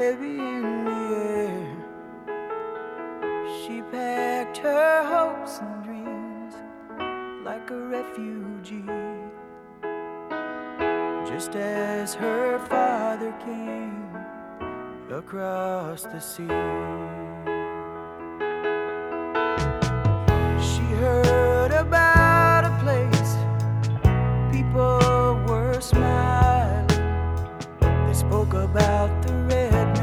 heavy in the air. She packed her hopes and dreams like a refugee, just as her father came across the sea.